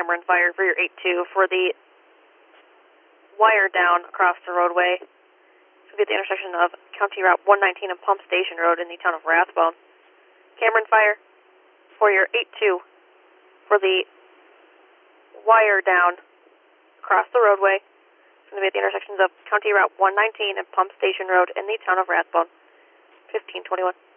Cameron Fire for your 8-2 for the wire down across the roadway. This will be at the intersection of County Route 119 and Pump Station Road in the town of Rathbone. Cameron Fire for your 8-2 for the wire down across the roadway. It's going to be at the intersections of County Route 119 and Pump Station Road in the town of Rathbone. 1521.